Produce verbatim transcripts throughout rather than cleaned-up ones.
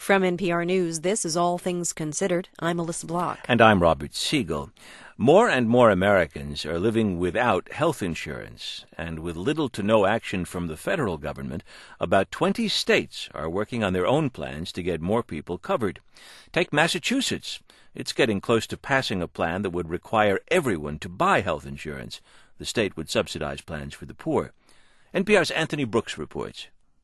From N P R News, this is All Things Considered. I'm Melissa Block. And I'm Robert Siegel. More and more Americans are living without health insurance, and with little to no action from the federal government, about twenty states are working on their own plans to get more people covered. Take Massachusetts. It's getting close to passing a plan that would require everyone to buy health insurance. The state would subsidize plans for the poor. N P R's Anthony Brooks reports.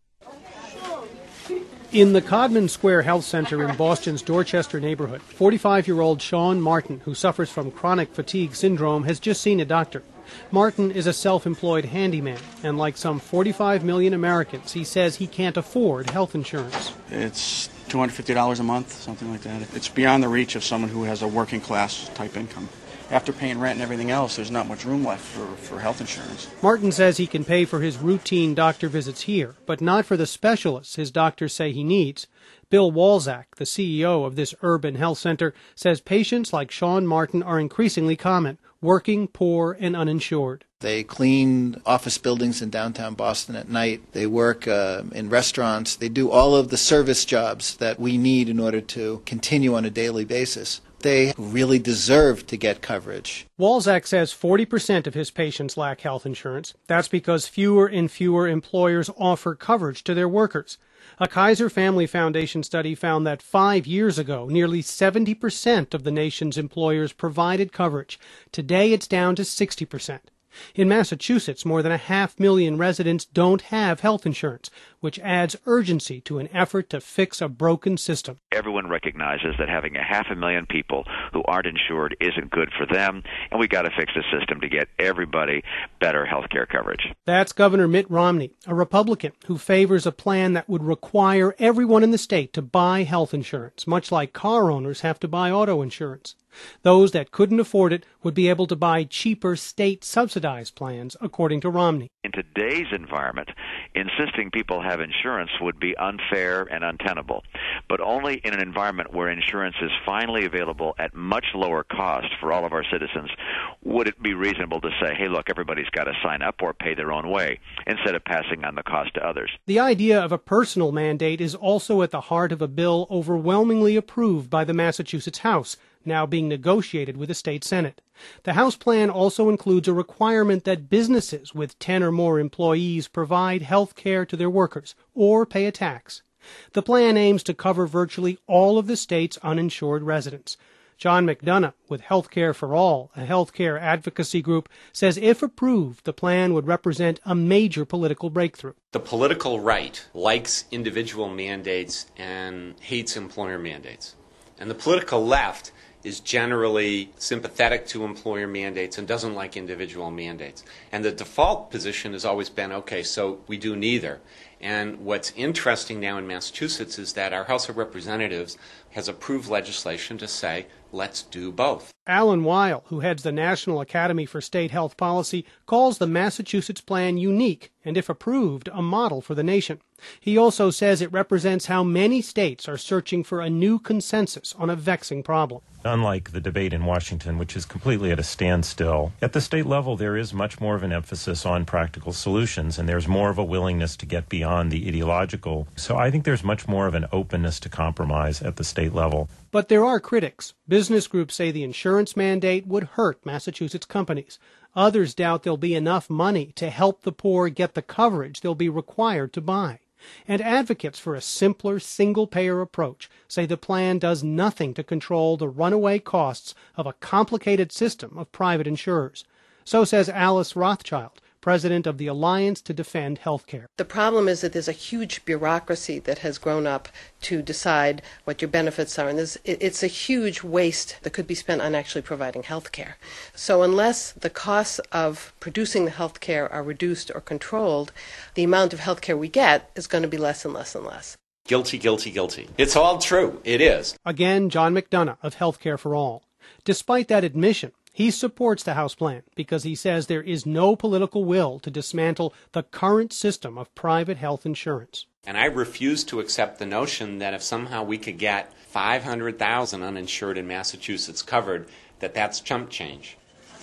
In the Codman Square Health Center in Boston's Dorchester neighborhood, forty-five-year-old Sean Martin, who suffers from chronic fatigue syndrome, has just seen a doctor. Martin is a self-employed handyman, and like some forty-five million Americans, he says he can't afford health insurance. It's two hundred fifty dollars a month, something like that. It's beyond the reach of someone who has a working class type income. After paying rent and everything else, there's not much room left for, for health insurance. Martin says he can pay for his routine doctor visits here, but not for the specialists his doctors say he needs. Bill Walczak, the C E O of this urban health center, says patients like Sean Martin are increasingly common, working, poor, and uninsured. They clean office buildings in downtown Boston at night. They work uh, in restaurants. They do all of the service jobs that we need in order to continue on a daily basis. They really deserve to get coverage. Walczak says forty percent of his patients lack health insurance. That's because fewer and fewer employers offer coverage to their workers. A Kaiser Family Foundation study found that five years ago, nearly seventy percent of the nation's employers provided coverage. Today, it's down to sixty percent. In Massachusetts, more than a half million residents don't have health insurance, which adds urgency to an effort to fix a broken system. Everyone recognizes that having a half a million people who aren't insured isn't good for them, and we've got to fix the system to get everybody better health care coverage. That's Governor Mitt Romney, a Republican who favors a plan that would require everyone in the state to buy health insurance, much like car owners have to buy auto insurance. Those that couldn't afford it would be able to buy cheaper state-subsidized plans, according to Romney. In today's environment, insisting people have insurance would be unfair and untenable, but only in an environment where insurance is finally available at much lower cost for all of our citizens would it be reasonable to say, hey, look, everybody's got to sign up or pay their own way, instead of passing on the cost to others. The idea of a personal mandate is also at the heart of a bill overwhelmingly approved by the Massachusetts House, now being negotiated with the state Senate. The House plan also includes a requirement that businesses with ten or more employees provide health care to their workers or pay a tax. The plan aims to cover virtually all of the state's uninsured residents. John McDonough, with Health Care for All, a health care advocacy group, says if approved, the plan would represent a major political breakthrough. The political right likes individual mandates and hates employer mandates. And the political left is generally sympathetic to employer mandates and doesn't like individual mandates. And the default position has always been, okay, so we do neither. And what's interesting now in Massachusetts is that our House of Representatives has approved legislation to say, let's do both. Alan Weil, who heads the National Academy for State Health Policy, calls the Massachusetts plan unique and, if approved, a model for the nation. He also says it represents how many states are searching for a new consensus on a vexing problem. Unlike the debate in Washington, which is completely at a standstill, at the state level there is much more of an emphasis on practical solutions, and there's more of a willingness to get beyond the ideological. So I think there's much more of an openness to compromise at the state level. But there are critics. Business groups say the insurance mandate would hurt Massachusetts companies. Others doubt there'll be enough money to help the poor get the coverage they'll be required to buy. And advocates for a simpler, single-payer approach say the plan does nothing to control the runaway costs of a complicated system of private insurers. So says Alice Rothschild, president of the Alliance to Defend Healthcare. The problem is that there's a huge bureaucracy that has grown up to decide what your benefits are, and there's, it's a huge waste that could be spent on actually providing health care. So unless the costs of producing the health care are reduced or controlled, the amount of health care we get is going to be less and less and less. Guilty, guilty, guilty. It's all true. It is. Again, John McDonough of Health Care for All. Despite that admission, he supports the House plan because he says there is no political will to dismantle the current system of private health insurance. And I refuse to accept the notion that if somehow we could get five hundred thousand uninsured in Massachusetts covered, that that's chump change.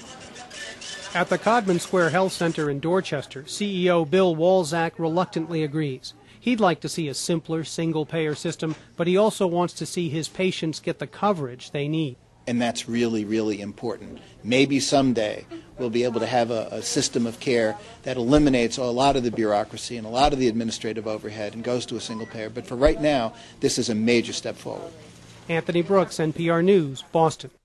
At the Codman Square Health Center in Dorchester, C E O Bill Walczak reluctantly agrees. He'd like to see a simpler single-payer system, but he also wants to see his patients get the coverage they need. And that's really, really important. Maybe someday we'll be able to have a, a system of care that eliminates a lot of the bureaucracy and a lot of the administrative overhead and goes to a single payer. But for right now, this is a major step forward. Anthony Brooks, N P R News, Boston.